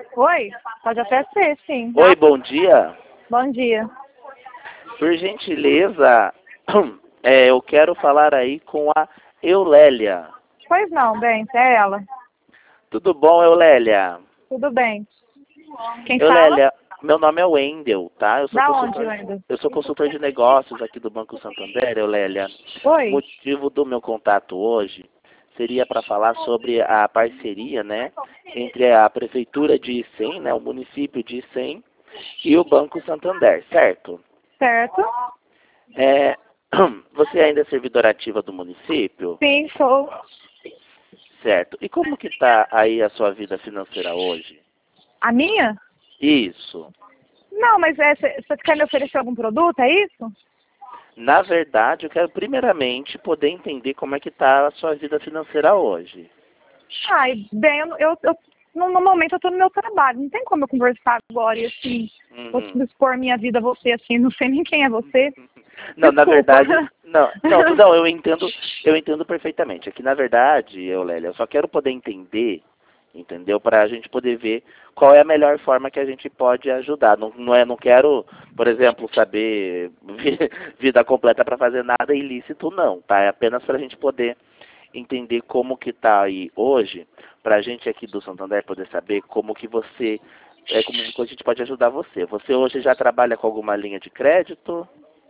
Oi? Pode até ser, sim. Oi, bom dia. Bom dia. Por gentileza, eu quero falar aí com a Eulélia. Pois não, bem, é ela. Tudo bom, Eulélia? Tudo bem. Quem fala? Eulélia, meu nome é Wendel, tá? Da onde, Wendel? Eu sou consultor de negócios aqui do Banco Santander, Eulélia. O Oi? motivo do meu contato hoje seria para falar sobre a parceria, né, entre a Prefeitura de Icém, né, o município de Icém, e o Banco Santander, certo? Certo? É, você ainda é servidora ativa do município? Sim, sou. Certo. E como que está aí a sua vida financeira hoje? A minha? Isso. Não, mas você quer me oferecer algum produto, é isso? Na verdade, eu quero primeiramente poder entender como é que está a sua vida financeira hoje. Ai, bem, no momento eu tô no meu trabalho. Não tem como eu conversar agora e assim, vou te Uhum. expor minha vida a você assim, não sei nem quem é você. Não, na Desculpa. verdade, não, eu entendo perfeitamente. Aqui, na verdade, Eulélia, eu só quero poder entender, entendeu? Para a gente poder ver qual é a melhor forma que a gente pode ajudar. Não quero, por exemplo, saber vida completa para fazer nada ilícito, não, tá? É apenas para a gente poder entender como que está aí hoje, para a gente aqui do Santander poder saber como que você, como que a gente pode ajudar você. Você hoje já trabalha com alguma linha de crédito?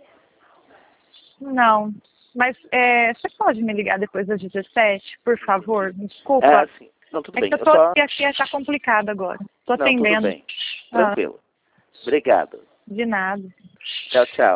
Não, mas você pode me ligar depois das 17, por favor? É, Desculpa. sim. Não, tudo É que bem. eu tô aqui tá complicado agora. Tô Não, tudo atendendo. bem. Ah, Tranquilo. Obrigado. de nada. Tchau, tchau.